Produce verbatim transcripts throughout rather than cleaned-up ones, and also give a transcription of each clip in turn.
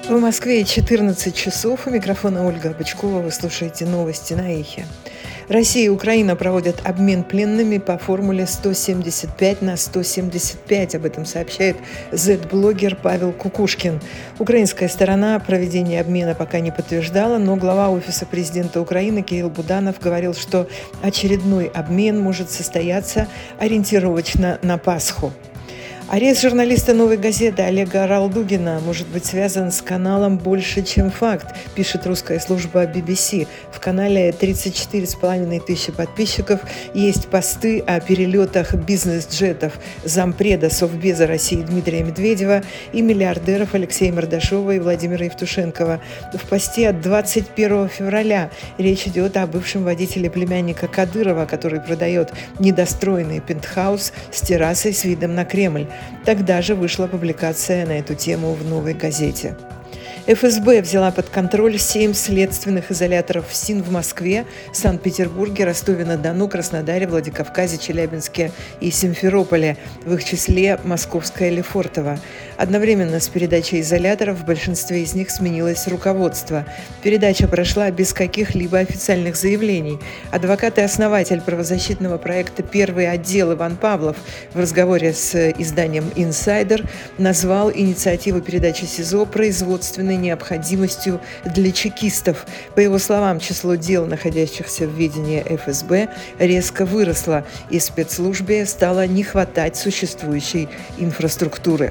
В Москве четырнадцать часов. У микрофона Ольга Бычкова. Вы слушаете новости на Эхе. Россия и Украина проводят обмен пленными по формуле сто семьдесят пять на сто семьдесят пять. Об этом сообщает зет-блогер Павел Кукушкин. Украинская сторона проведение обмена пока не подтверждала, но глава Офиса президента Украины Кирилл Буданов говорил, что очередной обмен может состояться ориентировочно на Пасху. Арест журналиста «Новой газеты» Олега Ралдугина может быть связан с каналом «Больше, чем факт», пишет русская служба би би си. В канале тридцать четыре с половиной тысячи подписчиков есть посты о перелетах бизнес-джетов зампреда Совбеза России Дмитрия Медведева и миллиардеров Алексея Мордашова и Владимира Евтушенкова. В посте от двадцать первого февраля речь идет о бывшем водителе племянника Кадырова, который продает недостроенный пентхаус с террасой с видом на Кремль. Тогда же вышла публикация на эту тему в «Новой газете». эф эс бэ взяла под контроль семь следственных изоляторов СИН в Москве, Санкт-Петербурге, Ростове-на-Дону, Краснодаре, Владикавказе, Челябинске и Симферополе, в их числе Московская Лефортово. Одновременно с передачей изоляторов в большинстве из них сменилось руководство. Передача прошла без каких-либо официальных заявлений. Адвокат и основатель правозащитного проекта «Первый отдел» Иван Павлов в разговоре с изданием «Инсайдер» назвал инициативу передачи СИЗО производственной необходимостью для чекистов. По его словам, число дел, находящихся в ведении эф эс бэ, резко выросло, и спецслужбе стало не хватать существующей инфраструктуры.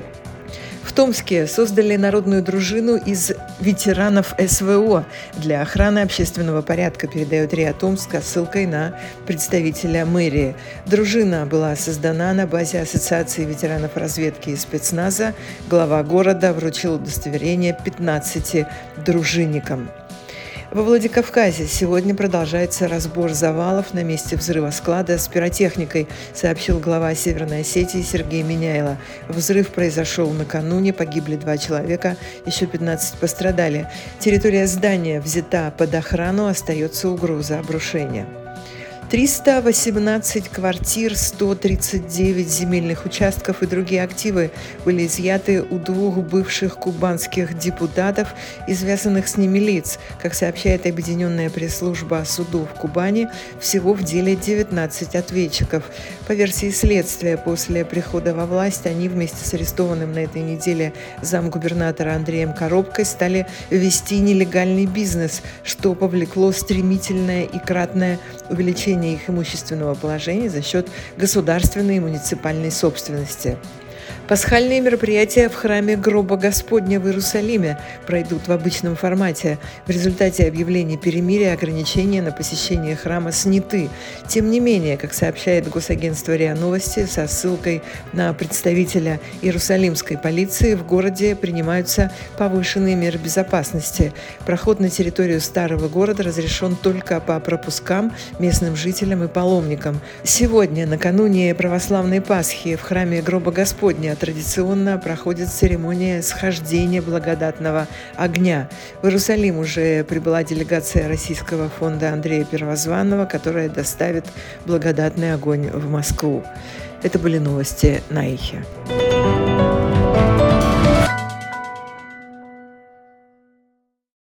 В Томске создали народную дружину из ветеранов эс вэ о для охраны общественного порядка, передает РИА Томск со ссылкой на представителя мэрии. Дружина была создана на базе Ассоциации ветеранов разведки и спецназа. Глава города вручил удостоверение пятнадцати дружинникам. Во Владикавказе сегодня продолжается разбор завалов на месте взрыва склада с пиротехникой, сообщил глава Северной Осетии Сергей Миняйло. Взрыв произошел накануне, погибли два человека, еще пятнадцать пострадали. Территория здания взята под охрану, остается угроза обрушения. триста восемнадцать квартир, сто тридцать девять земельных участков и другие активы были изъяты у двух бывших кубанских депутатов и связанных с ними лиц. Как сообщает объединенная пресс-служба судов Кубани, всего в деле девятнадцать ответчиков. По версии следствия, после прихода во власть они вместе с арестованным на этой неделе замгубернатора Андреем Коробкой стали вести нелегальный бизнес, что повлекло стремительное и кратное увеличение их имущественного положения за счет государственной и муниципальной собственности. Пасхальные мероприятия в храме Гроба Господня в Иерусалиме пройдут в обычном формате. В результате объявления перемирия ограничения на посещение храма сняты. Тем не менее, как сообщает госагентство РИА Новости со ссылкой на представителя Иерусалимской полиции, в городе принимаются повышенные меры безопасности. Проход на территорию старого города разрешен только по пропускам местным жителям и паломникам. Сегодня, накануне православной Пасхи, в храме Гроба Господня традиционно проходит церемония схождения благодатного огня. В Иерусалим уже прибыла делегация Российского фонда Андрея Первозванного, которая доставит благодатный огонь в Москву. Это были новости на Эхе.